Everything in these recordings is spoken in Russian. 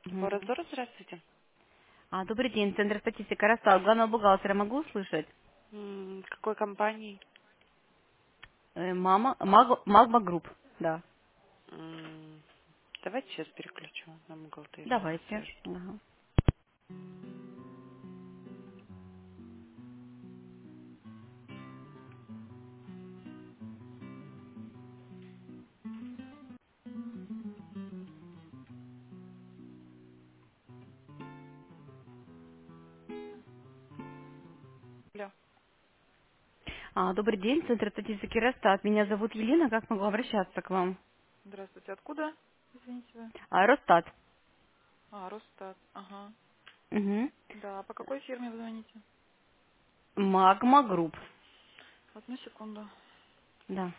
Мгм. Форозор, здравствуйте. Добрый день, Центр статистики Ростов. Главного бухгалтера могу услышать? Какой компании? Магма Групп, да. М, Давайте сейчас переключу на бухгалтерию, вас Давайте. свяжут. Ага. Алло. Добрый день, Центр статистики Ростов. Меня зовут Елена, как могу обращаться к вам? Здравствуйте. Откуда? Извините вы. Ростат. Росстат. Ага. Угу. Да, по какой фирме вы звоните? Магма Групп, Одну секунду. да.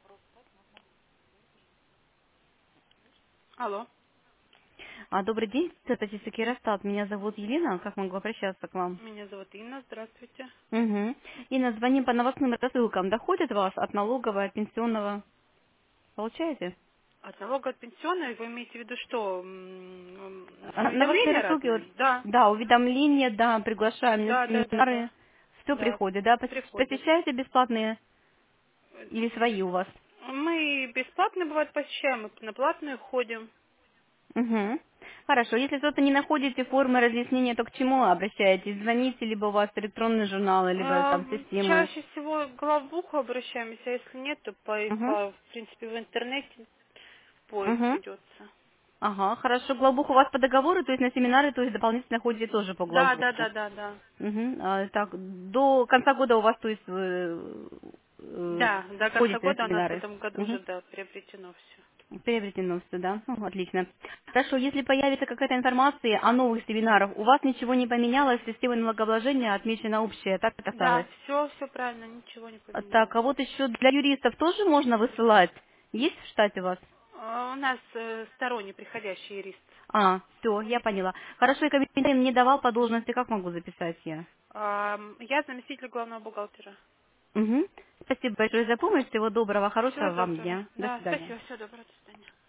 Алло. Добрый день, Центр статистики Ростов. Меня зовут Елена, как могу обращаться к вам? Меня зовут Инна. Здравствуйте. Угу. И назвоним по новостным рассылкам. Доходит вас от налогового, от пенсионного? Получаете? От налога от пенсионной вы имеете в виду что? Новостные Уведомления рассылки, вот, разные? Да. да, уведомления, да, приглашаем на Да, да, да, семинары, да. все Да, приходит, да, приходят. посещаете бесплатные или свои у вас? Мы бесплатно бывает посещаем, и на платную ходим. Угу. Хорошо, если что-то не находите формы разъяснения, то к чему обращаетесь? Звоните, либо у вас электронный журнал, либо там системы. Чаще всего к главбуху обращаемся, а если нет, то Угу. в принципе в интернете поиск Угу. ведется. Ага, хорошо. Главбух у вас по договору, то есть на семинары, то есть дополнительно ходите тоже по Да, да, главбуху. да, да, да. Угу. Так, до конца года у вас, то есть, Да, до конца ходите на года у нас в семинары. этом году Угу. уже, да, приобретено все. Приобретено все, да? Ну, отлично. Хорошо, если появится какая-то информация о новых семинарах, у вас ничего не поменялось, система налогообложения отмечена общая, так и Да, осталось. все правильно, ничего не Так, поменялось. а вот еще для юристов тоже можно высылать? Есть в штате у вас? У нас сторонний приходящий юрист. Все, я поняла. Хорошо, и комментарий мне давал по должности, как могу записать я? Я заместитель главного бухгалтера. Угу. Спасибо большое за помощь, всего доброго, Всего хорошего вам доброго. дня. До Да, свидания. спасибо, всего доброго, до свидания.